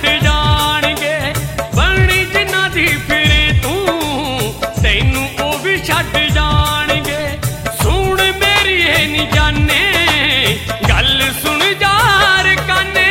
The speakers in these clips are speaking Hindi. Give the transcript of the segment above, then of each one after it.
छड्ड जाणगे। बनी जिन्हां दी फिरे तू तैनू ओ भी छड्ड जाणगे। सुन मेरी ये नी जाने गल सुन जार काने।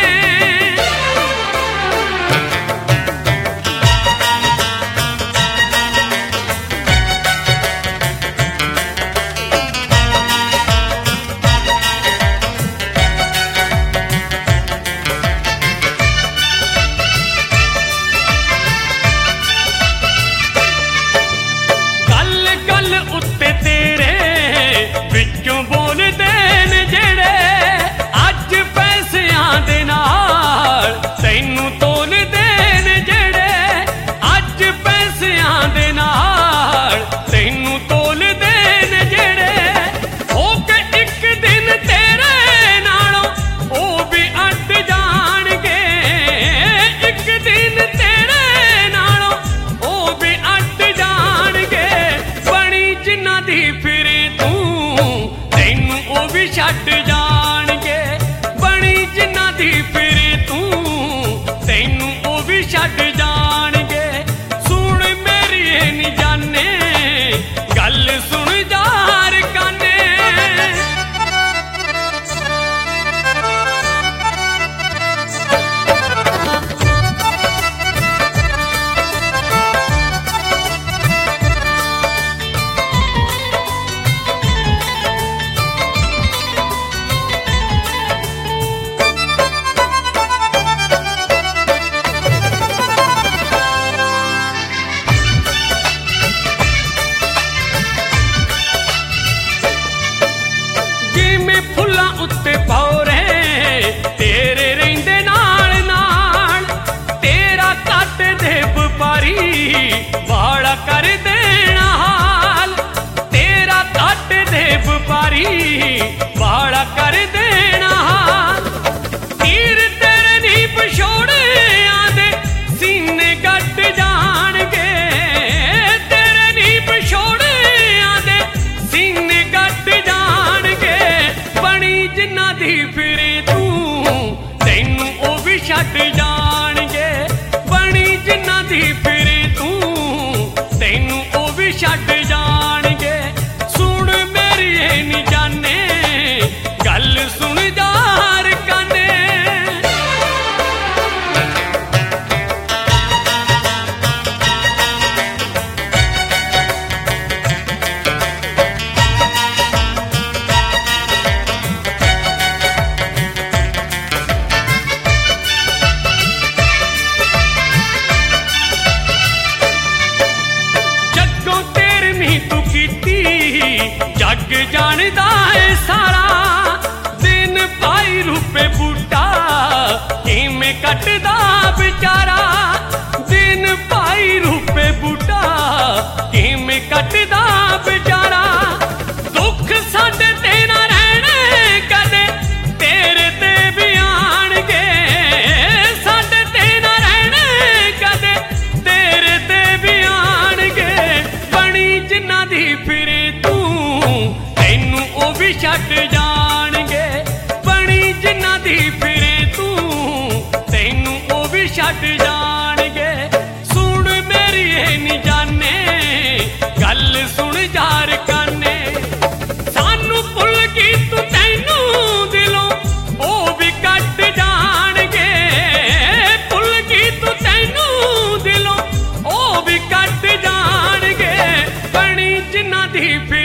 उत्ते तेरे विचों बोलदे ने जेड़े अज पैसियां दे नाल तैनू तोलदे ने जेड़े अज पैसियां दे नाल तैनू तोलदे ने जेड़े हो के एक दिन तेरे नालों ओ भी अड जाणगे। एक दिन तेरे नालों ओ भी अड जाणगे। जिन्हां दी फिरे तू तैनू ओ भी छड्ड जाणगे। बनी जिन्हां दी फिरे तू तैनू ओ भी छड्ड जाणगे। सुन मेरी ये नी जाने गल सुन जार काने। फुल्लां उत्ते पौरे तेरे रहिंदे नाल नाल तेरा कट दे व्यापारी बाड़ा कर देना हाल। तेरा कट दे व्यापारी बाड़ा कर देना हाल। तीर तेरे नी पछोड़े आंदे सीने गड्ड जाणगे। तेरे नी पछोड़े आंदे सीने गड्ड जाणगे। बनी जिन्हां दी फिरे तू तैनू ओ भी छड्ड जाणगे। बनी जिन्हां दी फिरे तू तैनू ओ भी छड्ड जाणगे। सुन मेरी ये नी जाने गल सुन जार काने। जग जानदा है सारा दिन भाई रूपे बूटा किमें कटदा बेचारा। दिन भाई रूपे बूटा किमें कटदा बेचारा। दुख साडे ते ना रहने कदे तेरे ते भी आणगे। साडे ते ना रहने कदे तेरे ते भी आणगे। बनी जिन्हां दी फिरे तू तैनू ओ भी छड्ड जाणगे। बनी जिन्हां दी फिरे तू तैनू ओ भी छड्ड जाणगे। सुन मेरी ये नी जाने गल सुन जार काने। सानू भुल गई तू तैनू दिलों ओ भी कट जाणगे। भुल गई तू तैनू दिलों ओ भी कट जाणगे। बनी जिन्हां दी